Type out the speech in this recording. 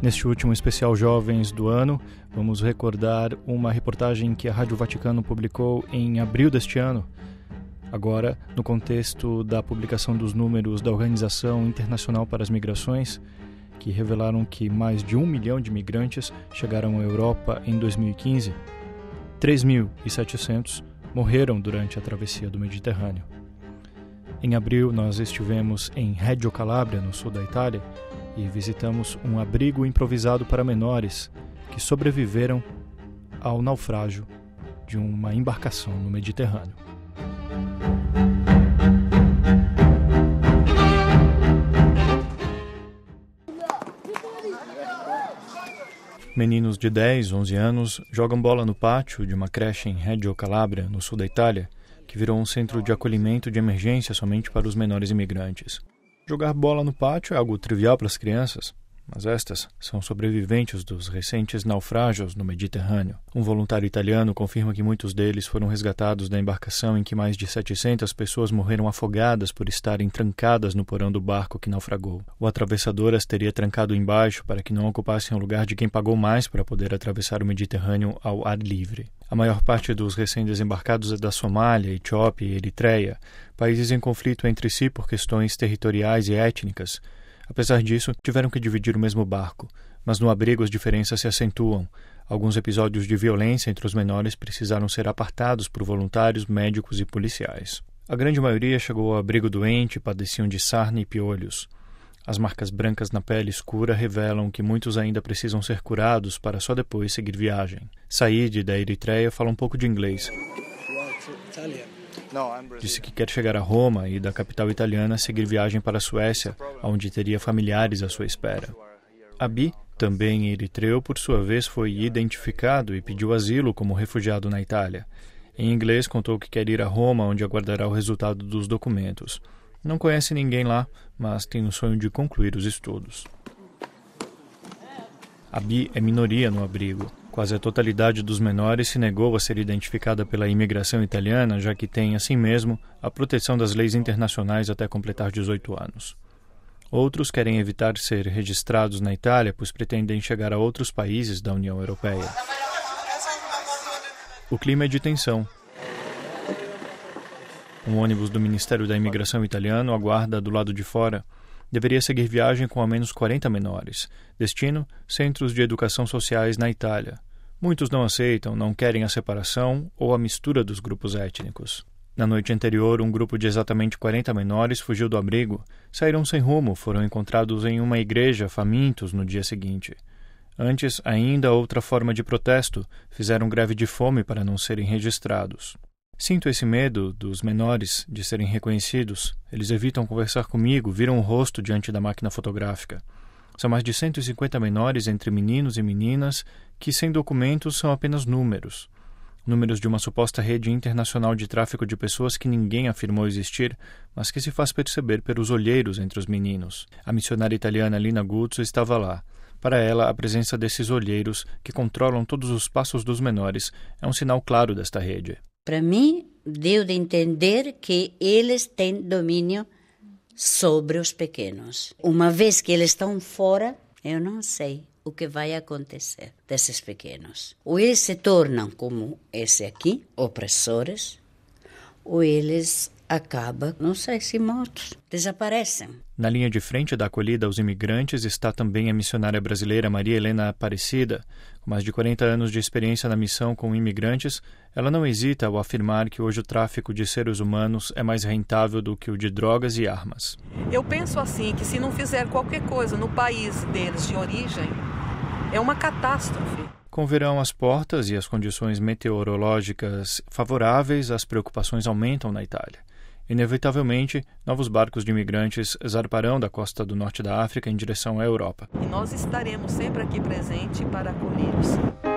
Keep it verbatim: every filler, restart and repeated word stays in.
Neste último especial Jovens do ano, vamos recordar uma reportagem que a Rádio Vaticano publicou em abril deste ano, agora no contexto da publicação dos números da Organização Internacional para as Migrações, que revelaram que mais de um milhão de migrantes chegaram à Europa em dois mil e quinze. três mil e setecentos morreram durante a travessia do Mediterrâneo. Em abril, nós estivemos em Reggio Calabria, no sul da Itália, e visitamos um abrigo improvisado para menores que sobreviveram ao naufrágio de uma embarcação no Mediterrâneo. Meninos de dez, onze anos jogam bola no pátio de uma creche em Reggio Calabria, no sul da Itália, que virou um centro de acolhimento de emergência somente para os menores imigrantes. Jogar bola no pátio é algo trivial para as crianças, mas estas são sobreviventes dos recentes naufrágios no Mediterrâneo. Um voluntário italiano confirma que muitos deles foram resgatados da embarcação em que mais de setecentas pessoas morreram afogadas por estarem trancadas no porão do barco que naufragou. O atravessador as teria trancado embaixo para que não ocupassem o lugar de quem pagou mais para poder atravessar o Mediterrâneo ao ar livre. A maior parte dos recém-desembarcados é da Somália, Etiópia e Eritreia, países em conflito entre si por questões territoriais e étnicas. Apesar disso, tiveram que dividir o mesmo barco, mas no abrigo as diferenças se acentuam. Alguns episódios de violência entre os menores precisaram ser apartados por voluntários, médicos e policiais. A grande maioria chegou ao abrigo doente e padeciam de sarna e piolhos. As marcas brancas na pele escura revelam que muitos ainda precisam ser curados para só depois seguir viagem. Said, da Eritreia, fala um pouco de inglês. Disse que quer chegar a Roma e, da capital italiana, seguir viagem para a Suécia, onde teria familiares à sua espera. Abi, também eritreu, por sua vez foi identificado e pediu asilo como refugiado na Itália. Em inglês, contou que quer ir a Roma, onde aguardará o resultado dos documentos. Não conhece ninguém lá, mas tem o sonho de concluir os estudos. Abi é minoria no abrigo. Quase a totalidade dos menores se negou a ser identificada pela imigração italiana, já que tem, assim mesmo, a proteção das leis internacionais até completar dezoito anos. Outros querem evitar ser registrados na Itália, pois pretendem chegar a outros países da União Europeia. O clima é de tensão. Um ônibus do Ministério da Imigração italiano aguarda do lado de fora. Deveria seguir viagem com ao menos quarenta menores. Destino: centros de educação sociais na Itália. Muitos não aceitam, não querem a separação ou a mistura dos grupos étnicos. Na noite anterior, um grupo de exatamente quarenta menores fugiu do abrigo. Saíram sem rumo, foram encontrados em uma igreja, famintos, no dia seguinte. Antes, ainda outra forma de protesto, fizeram greve de fome para não serem registrados. Sinto esse medo dos menores de serem reconhecidos. Eles evitam conversar comigo, viram o rosto diante da máquina fotográfica. São mais de cento e cinquenta menores entre meninos e meninas que, sem documentos, são apenas números. Números de uma suposta rede internacional de tráfico de pessoas que ninguém afirmou existir, mas que se faz perceber pelos olheiros entre os meninos. A missionária italiana Lina Guzzo estava lá. Para ela, a presença desses olheiros, que controlam todos os passos dos menores, é um sinal claro desta rede. Para mim, deu de entender que eles têm domínio sobre os pequenos. Uma vez que eles estão fora, eu não sei o que vai acontecer desses pequenos. Ou eles se tornam como esse aqui, opressores, ou eles acabam, não sei se mortos, desaparecem. Na linha de frente da acolhida aos imigrantes está também a missionária brasileira Maria Helena Aparecida. Com mais de quarenta anos de experiência na missão com imigrantes, ela não hesita ao afirmar que hoje o tráfico de seres humanos é mais rentável do que o de drogas e armas. Eu penso assim, que se não fizer qualquer coisa no país deles de origem, é uma catástrofe. Com o verão às portas e as condições meteorológicas favoráveis, as preocupações aumentam na Itália. Inevitavelmente, novos barcos de imigrantes zarparão da costa do norte da África em direção à Europa. E nós estaremos sempre aqui presentes para acolhê-los.